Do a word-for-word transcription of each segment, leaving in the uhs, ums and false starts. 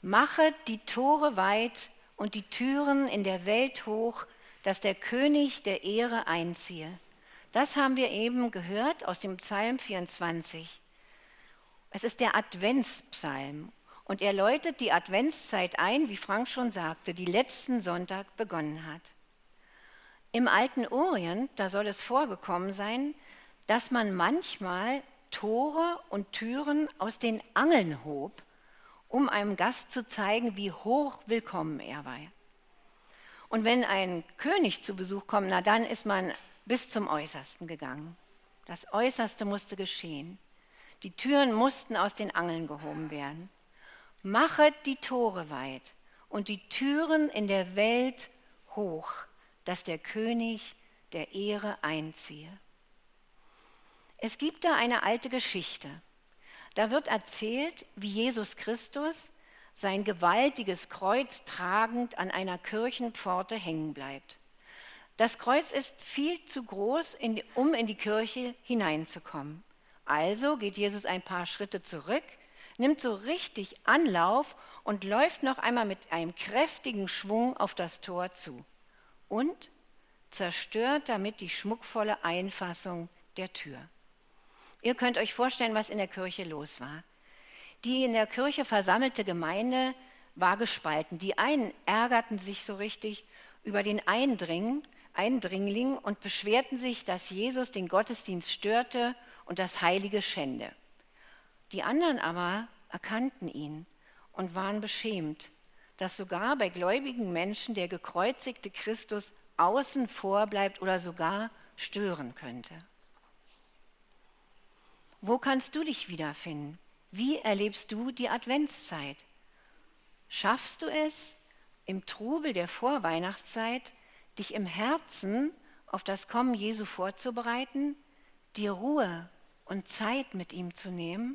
Machet die Tore weit und die Türen in der Welt hoch, dass der König der Ehre einziehe. Das haben wir eben gehört aus dem Psalm vierundzwanzig. Es ist der Adventspsalm und er läutet die Adventszeit ein, wie Frank schon sagte, die letzten Sonntag begonnen hat. Im alten Orient, da soll es vorgekommen sein, dass man manchmal Tore und Türen aus den Angeln hob, um einem Gast zu zeigen, wie hoch willkommen er war. Und wenn ein König zu Besuch kommt, na dann ist man bis zum Äußersten gegangen. Das Äußerste musste geschehen. Die Türen mussten aus den Angeln gehoben werden. Machet die Tore weit und die Türen in der Welt hoch, dass der König der Ehre einziehe. Es gibt da eine alte Geschichte. Da wird erzählt, wie Jesus Christus sein gewaltiges Kreuz tragend an einer Kirchenpforte hängen bleibt. Das Kreuz ist viel zu groß, um in die Kirche hineinzukommen. Also geht Jesus ein paar Schritte zurück, nimmt so richtig Anlauf und läuft noch einmal mit einem kräftigen Schwung auf das Tor zu und zerstört damit die schmuckvolle Einfassung der Tür. Ihr könnt euch vorstellen, was in der Kirche los war. Die in der Kirche versammelte Gemeinde war gespalten. Die einen ärgerten sich so richtig über den Eindring, Eindringling und beschwerten sich, dass Jesus den Gottesdienst störte und das Heilige schände. Die anderen aber erkannten ihn und waren beschämt, dass sogar bei gläubigen Menschen der gekreuzigte Christus außen vor bleibt oder sogar stören könnte. Wo kannst du dich wiederfinden? Wie erlebst du die Adventszeit? Schaffst du es, im Trubel der Vorweihnachtszeit, dich im Herzen auf das Kommen Jesu vorzubereiten, dir Ruhe und Zeit mit ihm zu nehmen?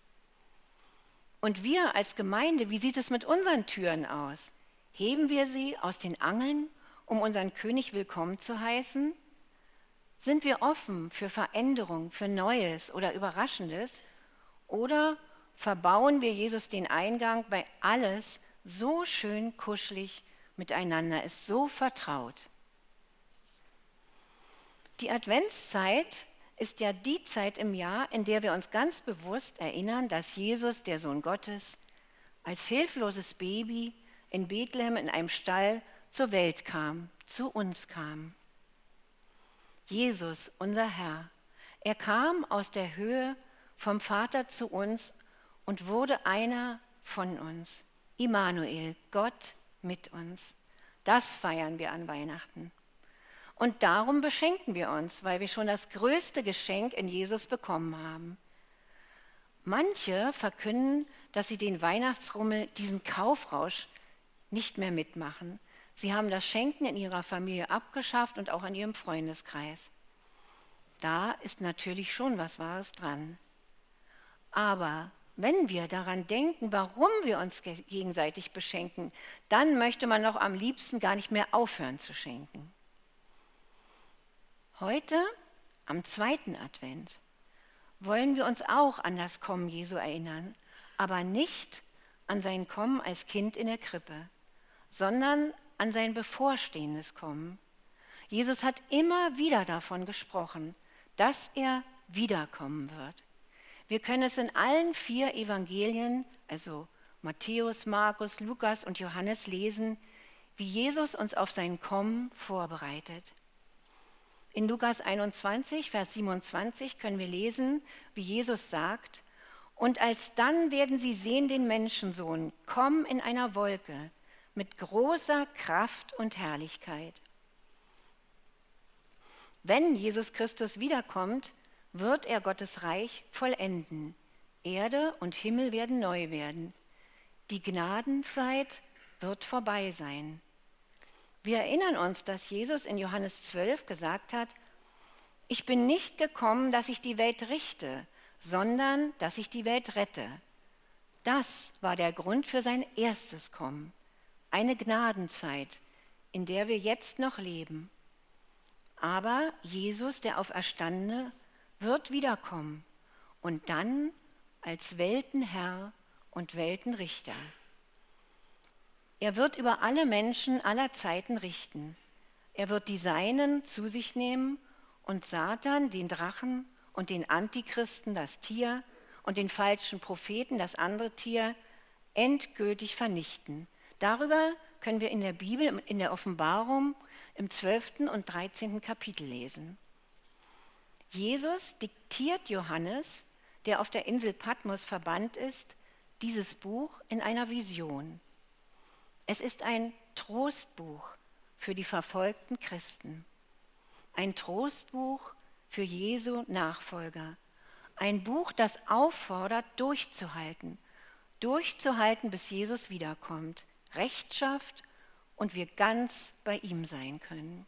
Und wir als Gemeinde, wie sieht es mit unseren Türen aus? Heben wir sie aus den Angeln, um unseren König willkommen zu heißen? Sind wir offen für Veränderung, für Neues oder Überraschendes? Oder verbauen wir Jesus den Eingang, weil alles so schön kuschelig miteinander ist, so vertraut? Die Adventszeit ist ja die Zeit im Jahr, in der wir uns ganz bewusst erinnern, dass Jesus, der Sohn Gottes, als hilfloses Baby in Bethlehem in einem Stall zur Welt kam, zu uns kam. Jesus, unser Herr, er kam aus der Höhe vom Vater zu uns und wurde einer von uns. Immanuel, Gott mit uns. Das feiern wir an Weihnachten. Und darum beschenken wir uns, weil wir schon das größte Geschenk in Jesus bekommen haben. Manche verkünden, dass sie den Weihnachtsrummel, diesen Kaufrausch, nicht mehr mitmachen. Sie haben das Schenken in ihrer Familie abgeschafft und auch in ihrem Freundeskreis. Da ist natürlich schon was Wahres dran. Aber wenn wir daran denken, warum wir uns gegenseitig beschenken, dann möchte man doch am liebsten gar nicht mehr aufhören zu schenken. Heute, am zweiten Advent, wollen wir uns auch an das Kommen Jesu erinnern, aber nicht an sein Kommen als Kind in der Krippe, sondern an sein bevorstehendes Kommen. Jesus hat immer wieder davon gesprochen, dass er wiederkommen wird. Wir können es in allen vier Evangelien, also Matthäus, Markus, Lukas und Johannes, lesen, wie Jesus uns auf sein Kommen vorbereitet. In Lukas einundzwanzig, Vers siebenundzwanzig können wir lesen, wie Jesus sagt, und alsdann werden sie sehen den Menschensohn kommen in einer Wolke mit großer Kraft und Herrlichkeit. Wenn Jesus Christus wiederkommt, wird er Gottes Reich vollenden. Erde und Himmel werden neu werden. Die Gnadenzeit wird vorbei sein. Wir erinnern uns, dass Jesus in Johannes zwölf gesagt hat, ich bin nicht gekommen, dass ich die Welt richte, sondern dass ich die Welt rette. Das war der Grund für sein erstes Kommen. Eine Gnadenzeit, in der wir jetzt noch leben. Aber Jesus, der Auferstandene, wird wiederkommen und dann als Weltenherr und Weltenrichter. Er wird über alle Menschen aller Zeiten richten. Er wird die Seinen zu sich nehmen und Satan, den Drachen, und den Antichristen, das Tier, und den falschen Propheten, das andere Tier, endgültig vernichten. Darüber können wir in der Bibel, in der Offenbarung, im zwölften und dreizehnten Kapitel lesen. Jesus diktiert Johannes, der auf der Insel Patmos verbannt ist, dieses Buch in einer Vision. Es ist ein Trostbuch für die verfolgten Christen, ein Trostbuch für Jesu Nachfolger, ein Buch, das auffordert, durchzuhalten, durchzuhalten, bis Jesus wiederkommt, Recht schafft und wir ganz bei ihm sein können.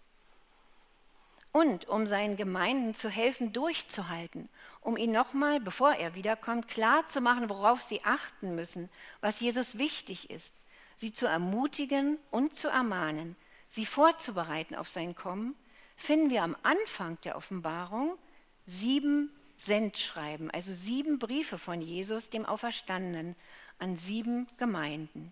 Und um seinen Gemeinden zu helfen, durchzuhalten, um ihnen nochmal, bevor er wiederkommt, klarzumachen, worauf sie achten müssen, was Jesus wichtig ist, sie zu ermutigen und zu ermahnen, sie vorzubereiten auf sein Kommen, finden wir am Anfang der Offenbarung sieben Sendschreiben, also sieben Briefe von Jesus, dem Auferstandenen, an sieben Gemeinden.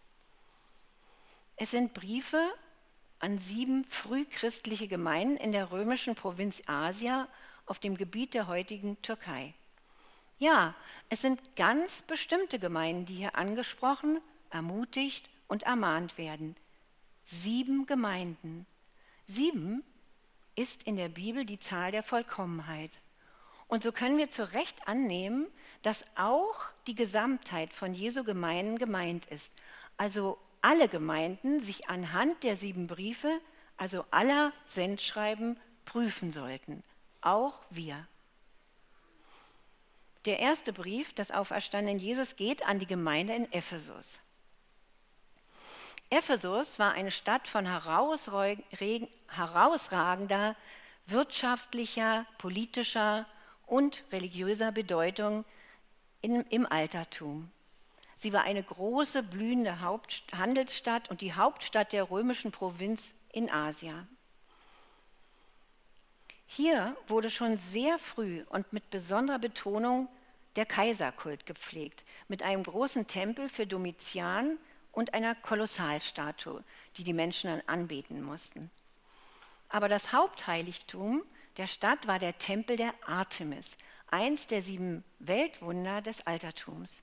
Es sind Briefe an sieben frühchristliche Gemeinden in der römischen Provinz Asia auf dem Gebiet der heutigen Türkei. Ja, es sind ganz bestimmte Gemeinden, die hier angesprochen, ermutigt und ermahnt werden. Sieben Gemeinden. Sieben ist in der Bibel die Zahl der Vollkommenheit. Und so können wir zu Recht annehmen, dass auch die Gesamtheit von Jesu Gemeinden gemeint ist. Also alle Gemeinden sich anhand der sieben Briefe, also aller Sendschreiben, prüfen sollten. Auch wir. Der erste Brief des auferstandenen Jesus geht an die Gemeinde in Ephesus. Ephesus war eine Stadt von herausragender wirtschaftlicher, politischer und religiöser Bedeutung in, im Altertum. Sie war eine große, blühende Haupt- Handelsstadt und die Hauptstadt der römischen Provinz in Asia. Hier wurde schon sehr früh und mit besonderer Betonung der Kaiserkult gepflegt, mit einem großen Tempel für Domitian und einer Kolossalstatue, die die Menschen dann anbeten mussten. Aber das Hauptheiligtum der Stadt war der Tempel der Artemis, eins der sieben Weltwunder des Altertums.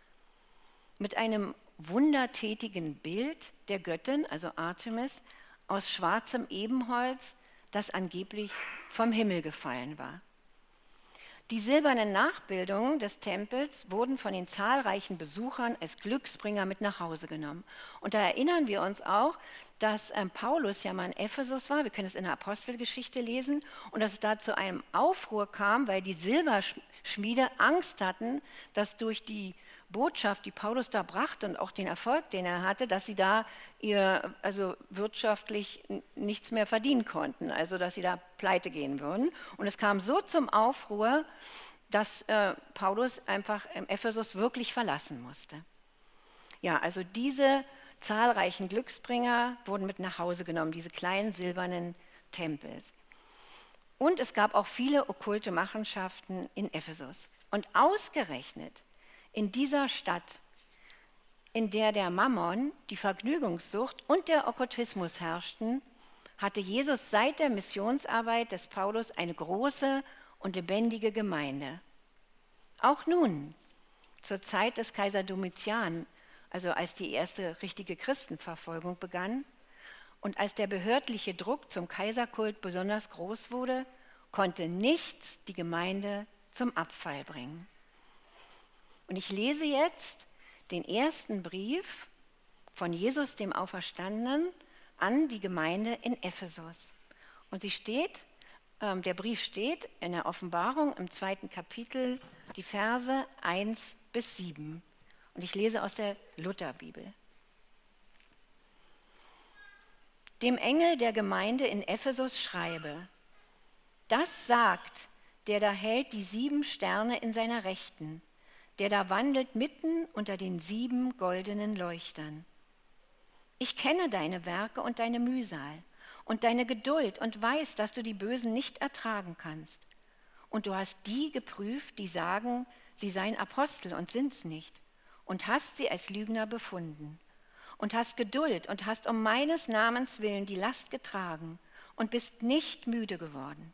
Mit einem wundertätigen Bild der Göttin, also Artemis, aus schwarzem Ebenholz, das angeblich vom Himmel gefallen war. Die silbernen Nachbildungen des Tempels wurden von den zahlreichen Besuchern als Glücksbringer mit nach Hause genommen. Und da erinnern wir uns auch, dass ähm, Paulus ja mal in Ephesus war, wir können es in der Apostelgeschichte lesen, und dass es da zu einem Aufruhr kam, weil die Silberschmiede Angst hatten, dass durch die Botschaft, die Paulus da brachte und auch den Erfolg, den er hatte, dass sie da ihr, also wirtschaftlich nichts mehr verdienen konnten, also dass sie da pleite gehen würden. Und es kam so zum Aufruhr, dass äh, Paulus einfach im Ephesus wirklich verlassen musste. Ja, also diese zahlreichen Glücksbringer wurden mit nach Hause genommen, diese kleinen silbernen Tempels. Und es gab auch viele okkulte Machenschaften in Ephesus. Und ausgerechnet in dieser Stadt, in der der Mammon, die Vergnügungssucht und der Okkultismus herrschten, hatte Jesus seit der Missionsarbeit des Paulus eine große und lebendige Gemeinde. Auch nun, zur Zeit des Kaiser Domitian, also als die erste richtige Christenverfolgung begann und als der behördliche Druck zum Kaiserkult besonders groß wurde, konnte nichts die Gemeinde zum Abfall bringen. Und ich lese jetzt den ersten Brief von Jesus, dem Auferstandenen, an die Gemeinde in Ephesus. Und sie steht, äh, der Brief steht in der Offenbarung im zweiten Kapitel, die Verse eins bis sieben. Und ich lese aus der Lutherbibel. Dem Engel der Gemeinde in Ephesus schreibe: Das sagt, der da hält die sieben Sterne in seiner Rechten, der da wandelt mitten unter den sieben goldenen Leuchtern. Ich kenne deine Werke und deine Mühsal und deine Geduld und weiß, dass du die Bösen nicht ertragen kannst. Und du hast die geprüft, die sagen, sie seien Apostel und sind's nicht, und hast sie als Lügner befunden. und hast Geduld und hast um meines Namens willen die Last getragen und bist nicht müde geworden.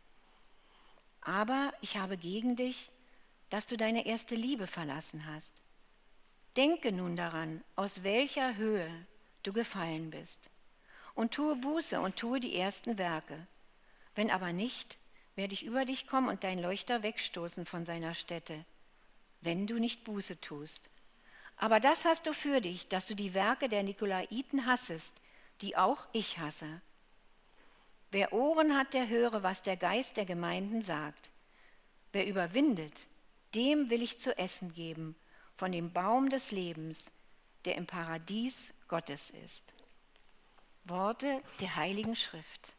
Aber ich habe gegen dich, dass du deine erste Liebe verlassen hast. Denke nun daran, aus welcher Höhe du gefallen bist, und tue Buße und tue die ersten Werke. Wenn aber nicht, werde ich über dich kommen und dein Leuchter wegstoßen von seiner Stätte, wenn du nicht Buße tust. Aber das hast du für dich, dass du die Werke der Nikolaiten hassest, die auch ich hasse. Wer Ohren hat, der höre, was der Geist der Gemeinden sagt. Wer überwindet, dem will ich zu essen geben, von dem Baum des Lebens, der im Paradies Gottes ist. Worte der Heiligen Schrift.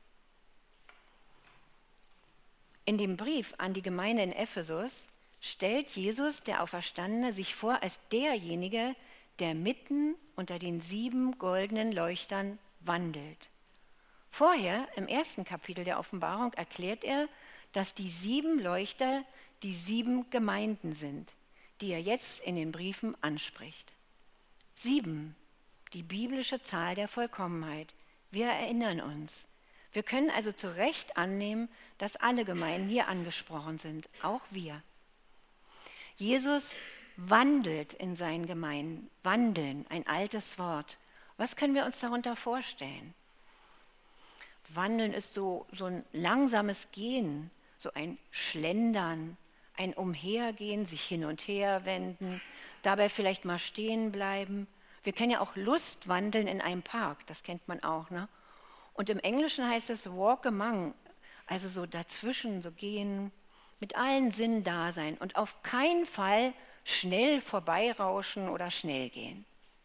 In dem Brief an die Gemeinde in Ephesus stellt Jesus, der Auferstandene, sich vor als derjenige, der mitten unter den sieben goldenen Leuchtern wandelt. Vorher, im ersten Kapitel der Offenbarung, erklärt er, dass die sieben Leuchter die sieben Gemeinden sind, die er jetzt in den Briefen anspricht. Sieben, die biblische Zahl der Vollkommenheit. Wir erinnern uns. Wir können also zu Recht annehmen, dass alle Gemeinden hier angesprochen sind, auch wir. Jesus wandelt in seinen Gemeinden. Wandeln, ein altes Wort. Was können wir uns darunter vorstellen? Wandeln ist so, so ein langsames Gehen, so ein Schlendern, ein Umhergehen, sich hin und her wenden, dabei vielleicht mal stehen bleiben. Wir kennen ja auch Lustwandeln in einem Park, das kennt man auch, ne? Und im Englischen heißt es walk among, also so dazwischen, so gehen, mit allen Sinnen da sein und auf keinen Fall schnell vorbeirauschen oder schnell gehen.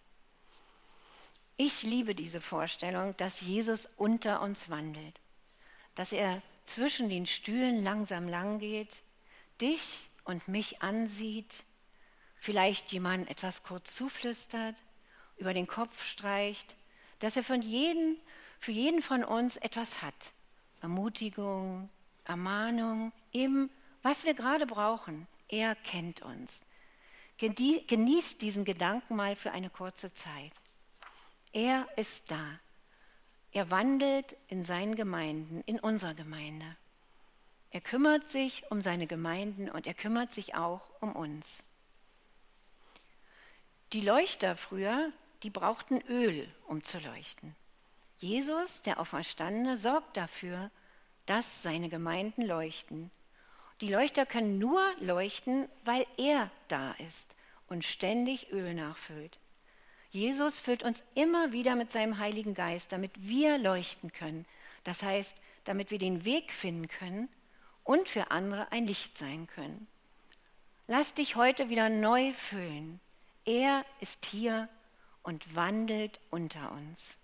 Ich liebe diese Vorstellung, dass Jesus unter uns wandelt, dass er zwischen den Stühlen langsam lang geht, dich und mich ansieht, vielleicht jemand etwas kurz zuflüstert, über den Kopf streicht, dass er von jedem, für jeden von uns etwas hat. Ermutigung, Ermahnung, eben was wir gerade brauchen. Er kennt uns. Genießt diesen Gedanken mal für eine kurze Zeit. Er ist da. Er wandelt in seinen Gemeinden, in unserer Gemeinde. Er kümmert sich um seine Gemeinden und er kümmert sich auch um uns. Die Leuchter früher, die brauchten Öl, um zu leuchten. Jesus, der Auferstandene, sorgt dafür, dass seine Gemeinden leuchten. Die Leuchter können nur leuchten, weil er da ist und ständig Öl nachfüllt. Jesus füllt uns immer wieder mit seinem Heiligen Geist, damit wir leuchten können. Das heißt, damit wir den Weg finden können und für andere ein Licht sein können. Lass dich heute wieder neu füllen. Er ist hier und wandelt unter uns.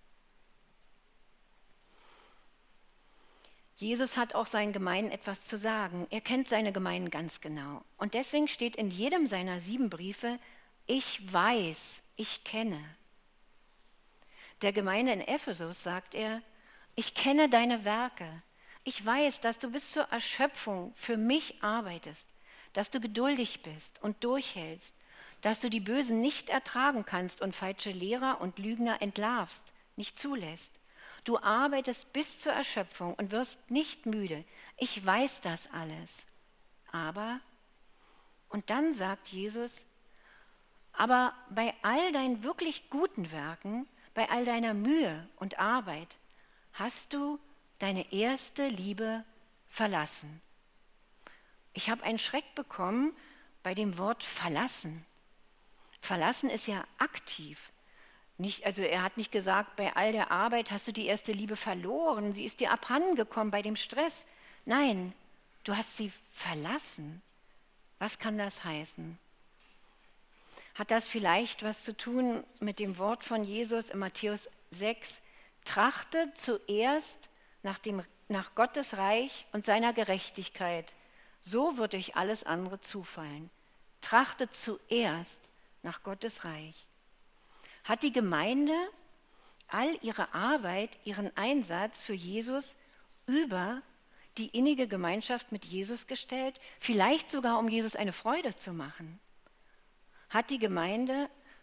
Jesus hat auch seinen Gemeinden etwas zu sagen. Er kennt seine Gemeinden ganz genau. Und deswegen steht in jedem seiner sieben Briefe, ich weiß, ich kenne. Der Gemeinde in Ephesus sagt er, ich kenne deine Werke. Ich weiß, dass du bis zur Erschöpfung für mich arbeitest, dass du geduldig bist und durchhältst, dass du die Bösen nicht ertragen kannst und falsche Lehrer und Lügner entlarvst, nicht zulässt. Du arbeitest bis zur Erschöpfung und wirst nicht müde. Ich weiß das alles. Aber, und dann sagt Jesus, aber bei all deinen wirklich guten Werken, bei all deiner Mühe und Arbeit, hast du deine erste Liebe verlassen. Ich habe einen Schreck bekommen bei dem Wort verlassen. Verlassen ist ja aktiv. Nicht, also er hat nicht gesagt, bei all der Arbeit hast du die erste Liebe verloren, sie ist dir abhandengekommen bei dem Stress. Nein, du hast sie verlassen. Was kann das heißen? Hat das vielleicht was zu tun mit dem Wort von Jesus in Matthäus sechs? Trachtet zuerst nach, dem, nach Gottes Reich und seiner Gerechtigkeit, so wird euch alles andere zufallen. Trachtet zuerst nach Gottes Reich. Hat die Gemeinde all ihre Arbeit, ihren Einsatz für Jesus über die innige Gemeinschaft mit Jesus gestellt, vielleicht sogar um Jesus eine Freude zu machen? Hat die Gemeinde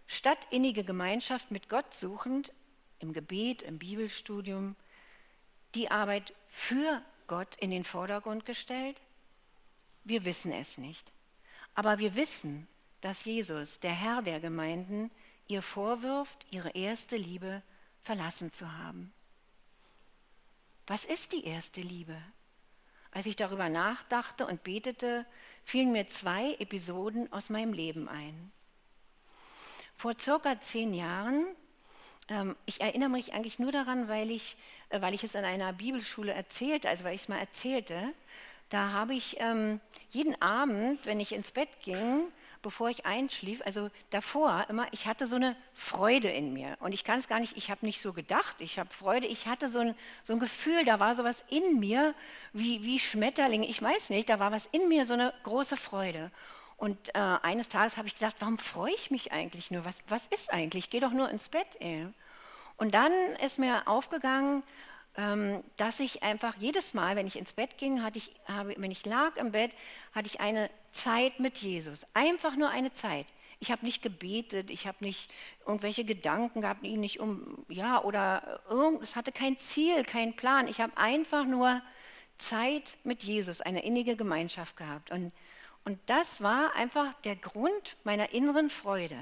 statt innige Gemeinschaft mit Gott suchend, im Gebet, im Bibelstudium, die Arbeit für Gott in den Vordergrund gestellt? Wir wissen es nicht. Aber wir wissen, dass Jesus, der Herr der Gemeinden, ihr vorwirft, ihre erste Liebe verlassen zu haben. Was ist die erste Liebe? Als ich darüber nachdachte und betete, fielen mir zwei Episoden aus meinem Leben ein. Vor circa zehn Jahren, ähm, ich erinnere mich eigentlich nur daran, weil ich, äh, weil ich es in einer Bibelschule erzählte, also weil ich es mal erzählte, da habe ich ähm, jeden Abend, wenn ich ins Bett ging, bevor ich einschlief, also davor immer, ich hatte so eine Freude in mir. Und ich kann es gar nicht, ich habe nicht so gedacht, ich habe Freude, ich hatte so ein, so ein Gefühl, da war sowas in mir, wie, wie Schmetterlinge, ich weiß nicht, da war was in mir, so eine große Freude. Und äh, eines Tages habe ich gedacht, warum freue ich mich eigentlich nur? Was, was ist eigentlich? Ich gehe doch nur ins Bett. Ey. Und dann ist mir aufgegangen, ähm, dass ich einfach jedes Mal, wenn ich ins Bett ging, hatte ich, habe, wenn ich lag im Bett, hatte ich eine Zeit mit Jesus. Einfach nur eine Zeit. Ich habe nicht gebetet, ich habe nicht irgendwelche Gedanken gehabt, ihn nicht um, ja, oder irgend, es hatte kein Ziel, keinen Plan. Ich habe einfach nur Zeit mit Jesus, eine innige Gemeinschaft gehabt. Und Und das war einfach der Grund meiner inneren Freude.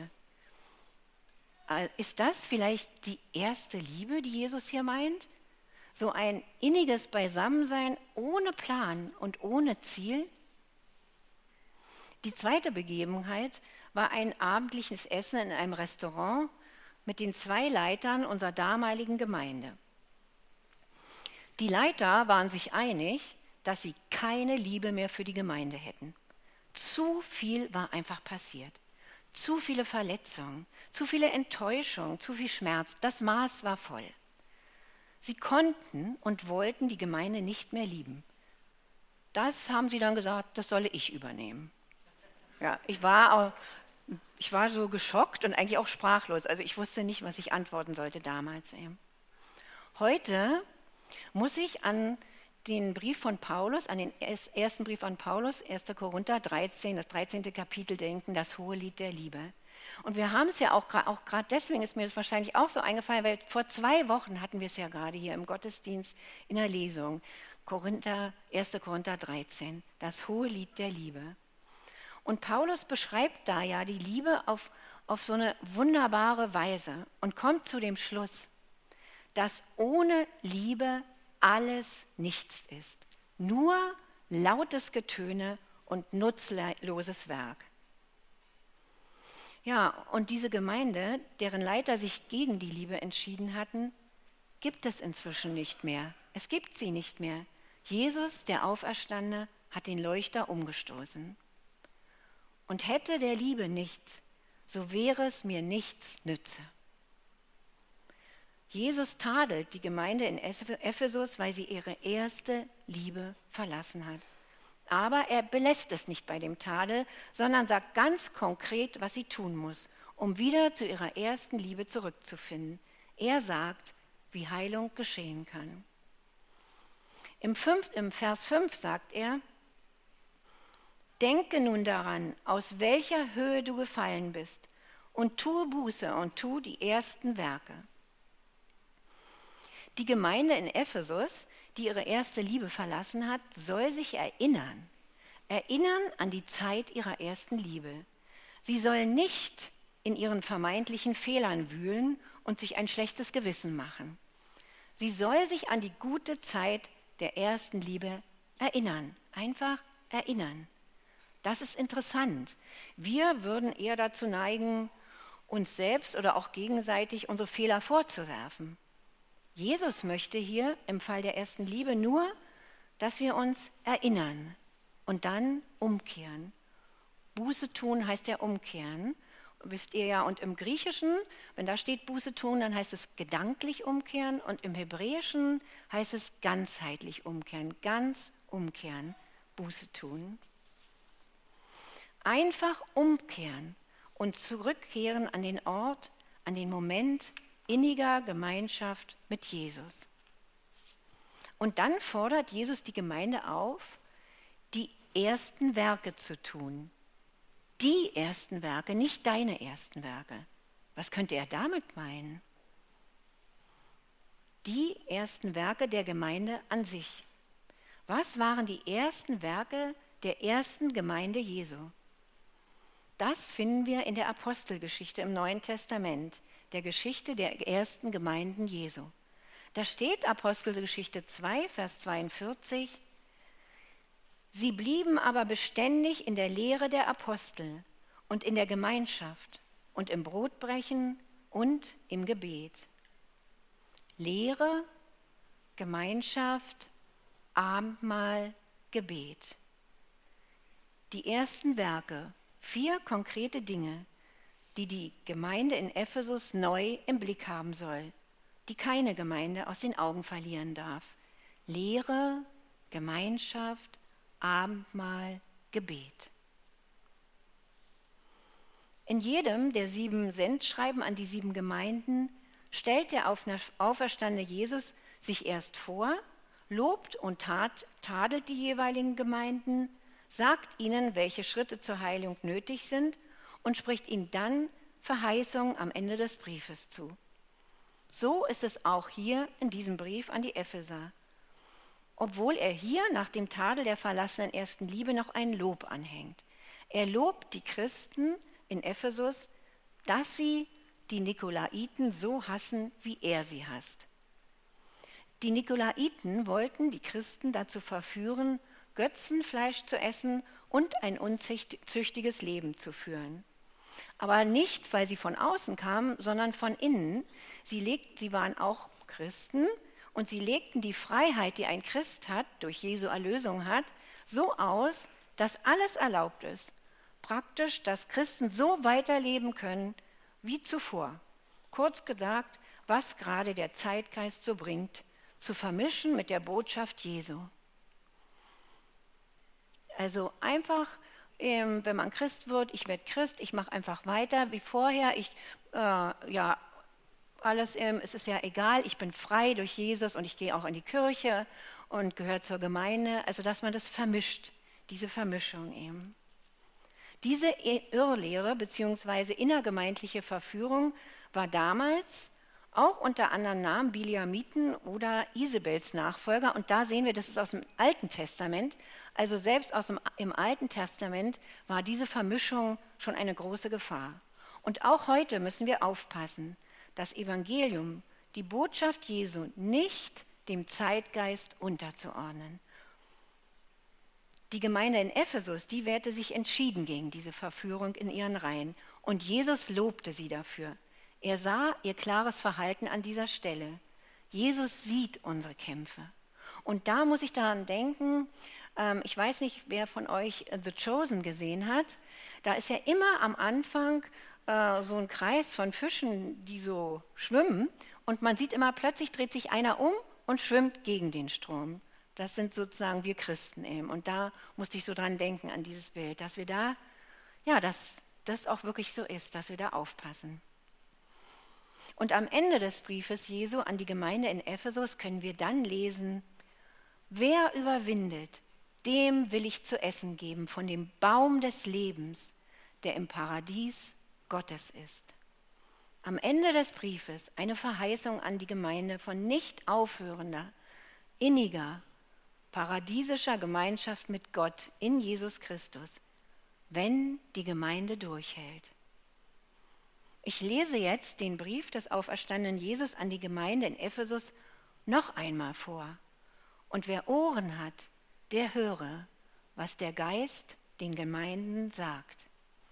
Ist das vielleicht die erste Liebe, die Jesus hier meint? So ein inniges Beisammensein ohne Plan und ohne Ziel? Die zweite Begebenheit war ein abendliches Essen in einem Restaurant mit den zwei Leitern unserer damaligen Gemeinde. Die Leiter waren sich einig, dass sie keine Liebe mehr für die Gemeinde hätten. Zu viel war einfach passiert. Zu viele Verletzungen, zu viele Enttäuschungen, zu viel Schmerz. Das Maß war voll. Sie konnten und wollten die Gemeinde nicht mehr lieben. Das haben sie dann gesagt, das solle ich übernehmen. Ja, ich war, ich war so geschockt und eigentlich auch sprachlos. Also ich wusste nicht, was ich antworten sollte damals. Heute muss ich an den Brief von Paulus, an den ersten Brief an Paulus, erster Korinther dreizehn, das dreizehnte Kapitel denken, das hohe Lied der Liebe. Und wir haben es ja auch, auch gerade deswegen ist mir das wahrscheinlich auch so eingefallen, weil vor zwei Wochen hatten wir es ja gerade hier im Gottesdienst in der Lesung. Korinther, erster Korinther dreizehn, das hohe Lied der Liebe. Und Paulus beschreibt da ja die Liebe auf, auf so eine wunderbare Weise und kommt zu dem Schluss, dass ohne Liebe alles nichts ist. Nur lautes Getöne und nutzloses Werk. Ja, und diese Gemeinde, deren Leiter sich gegen die Liebe entschieden hatten, gibt es inzwischen nicht mehr. Es gibt sie nicht mehr. Jesus, der Auferstandene, hat den Leuchter umgestoßen. Und hätte der Liebe nichts, so wäre es mir nichts nütze. Jesus tadelt die Gemeinde in Ephesus, weil sie ihre erste Liebe verlassen hat. Aber er belässt es nicht bei dem Tadel, sondern sagt ganz konkret, was sie tun muss, um wieder zu ihrer ersten Liebe zurückzufinden. Er sagt, wie Heilung geschehen kann. Im, fünf, im Vers fünf sagt er, denke nun daran, aus welcher Höhe du gefallen bist, und tue Buße und tu die ersten Werke. Die Gemeinde in Ephesus, die ihre erste Liebe verlassen hat, soll sich erinnern. Erinnern an die Zeit ihrer ersten Liebe. Sie soll nicht in ihren vermeintlichen Fehlern wühlen und sich ein schlechtes Gewissen machen. Sie soll sich an die gute Zeit der ersten Liebe erinnern. Einfach erinnern. Das ist interessant. Wir würden eher dazu neigen, uns selbst oder auch gegenseitig unsere Fehler vorzuwerfen. Jesus möchte hier im Fall der ersten Liebe nur, dass wir uns erinnern und dann umkehren. Buße tun heißt ja umkehren, wisst ihr ja. Und im Griechischen, wenn da steht Buße tun, dann heißt es gedanklich umkehren und im Hebräischen heißt es ganzheitlich umkehren, ganz umkehren, Buße tun. Einfach umkehren und zurückkehren an den Ort, an den Moment inniger Gemeinschaft mit Jesus. Und dann fordert Jesus die Gemeinde auf, die ersten Werke zu tun. Die ersten Werke, nicht deine ersten Werke. Was könnte er damit meinen? Die ersten Werke der Gemeinde an sich. Was waren die ersten Werke der ersten Gemeinde Jesu? Das finden wir in der Apostelgeschichte im Neuen Testament, der Geschichte der ersten Gemeinden Jesu. Da steht Apostelgeschichte zwei, Vers zweiundvierzig, sie blieben aber beständig in der Lehre der Apostel und in der Gemeinschaft und im Brotbrechen und im Gebet. Lehre, Gemeinschaft, Abendmahl, Gebet. Die ersten Werke, vier konkrete Dinge, die die Gemeinde in Ephesus neu im Blick haben soll, die keine Gemeinde aus den Augen verlieren darf. Lehre, Gemeinschaft, Abendmahl, Gebet. In jedem der sieben Sendschreiben an die sieben Gemeinden stellt der auferstandene Jesus sich erst vor, lobt und tat, tadelt die jeweiligen Gemeinden, sagt ihnen, welche Schritte zur Heilung nötig sind und spricht ihnen dann Verheißungen am Ende des Briefes zu. So ist es auch hier in diesem Brief an die Epheser. Obwohl er hier nach dem Tadel der verlassenen ersten Liebe noch ein Lob anhängt. Er lobt die Christen in Ephesus, dass sie die Nikolaiten so hassen, wie er sie hasst. Die Nikolaiten wollten die Christen dazu verführen, Götzenfleisch zu essen und ein unzüchtiges Leben zu führen. Aber nicht, weil sie von außen kamen, sondern von innen. Sie, legt, sie waren auch Christen und sie legten die Freiheit, die ein Christ hat, durch Jesu Erlösung hat, so aus, dass alles erlaubt ist. Praktisch, dass Christen so weiterleben können wie zuvor. Kurz gesagt, was gerade der Zeitgeist so bringt, zu vermischen mit der Botschaft Jesu. Also einfach, ähm, wenn man Christ wird, ich werde Christ, ich mache einfach weiter wie vorher, ich, äh, ja, alles, ähm, es ist ja egal, ich bin frei durch Jesus und ich gehe auch in die Kirche und gehöre zur Gemeinde, also dass man das vermischt, diese Vermischung eben. Diese Irrlehre bzw. innergemeindliche Verführung war damals auch unter anderem Namen Biliamiten oder Isabels Nachfolger. Und da sehen wir, das ist aus dem Alten Testament. Also selbst aus dem, im Alten Testament war diese Vermischung schon eine große Gefahr. Und auch heute müssen wir aufpassen, das Evangelium, die Botschaft Jesu, nicht dem Zeitgeist unterzuordnen. Die Gemeinde in Ephesus, die wehrte sich entschieden gegen diese Verführung in ihren Reihen. Und Jesus lobte sie dafür. Er sah ihr klares Verhalten an dieser Stelle. Jesus sieht unsere Kämpfe. Und da muss ich daran denken, ähm, ich weiß nicht, wer von euch The Chosen gesehen hat. Da ist ja immer am Anfang äh, so ein Kreis von Fischen, die so schwimmen. Und man sieht immer, plötzlich dreht sich einer um und schwimmt gegen den Strom. Das sind sozusagen wir Christen eben. Und da musste ich so dran denken, an dieses Bild, dass wir da, ja, dass das auch wirklich so ist, dass wir da aufpassen. Und am Ende des Briefes Jesu an die Gemeinde in Ephesus können wir dann lesen, wer überwindet, dem will ich zu essen geben von dem Baum des Lebens, der im Paradies Gottes ist. Am Ende des Briefes eine Verheißung an die Gemeinde von nicht aufhörender, inniger, paradiesischer Gemeinschaft mit Gott in Jesus Christus, wenn die Gemeinde durchhält. Ich lese jetzt den Brief des auferstandenen Jesus an die Gemeinde in Ephesus noch einmal vor. Und wer Ohren hat, der höre, was der Geist den Gemeinden sagt.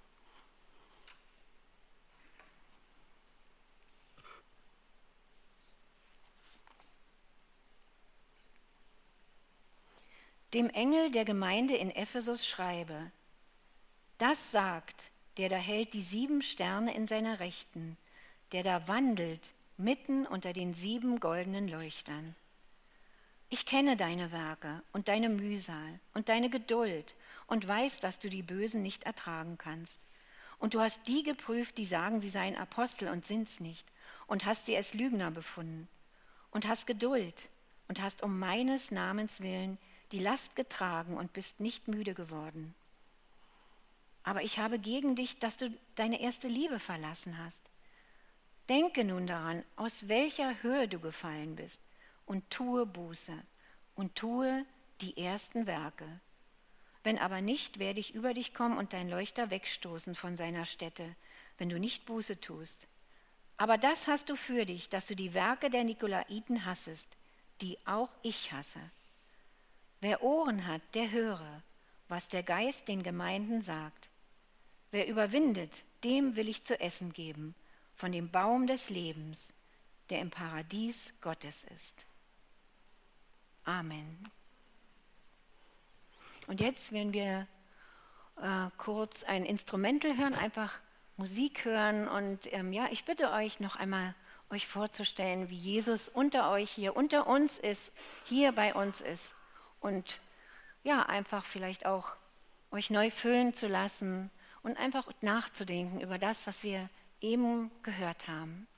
Dem Engel der Gemeinde in Ephesus schreibe, das sagt, der da hält die sieben Sterne in seiner Rechten, der da wandelt mitten unter den sieben goldenen Leuchtern. Ich kenne deine Werke und deine Mühsal und deine Geduld und weiß, dass du die Bösen nicht ertragen kannst. Und du hast die geprüft, die sagen, sie seien Apostel und sind's nicht, und hast sie als Lügner befunden. Und hast Geduld und hast um meines Namens willen die Last getragen und bist nicht müde geworden. Aber ich habe gegen dich, dass du deine erste Liebe verlassen hast. Denke nun daran, aus welcher Höhe du gefallen bist, und tue Buße und tue die ersten Werke. Wenn aber nicht, werde ich über dich kommen und dein Leuchter wegstoßen von seiner Stätte, wenn du nicht Buße tust. Aber das hast du für dich, dass du die Werke der Nikolaiten hassest, die auch ich hasse. Wer Ohren hat, der höre, was der Geist den Gemeinden sagt. Wer überwindet, dem will ich zu essen geben, von dem Baum des Lebens, der im Paradies Gottes ist. Amen. Und jetzt werden wir äh, kurz ein Instrumental hören, einfach Musik hören. Und ähm, ja, ich bitte euch noch einmal, euch vorzustellen, wie Jesus unter euch hier, unter uns ist, hier bei uns ist. Und ja, einfach vielleicht auch euch neu füllen zu lassen und einfach nachzudenken über das, was wir eben gehört haben.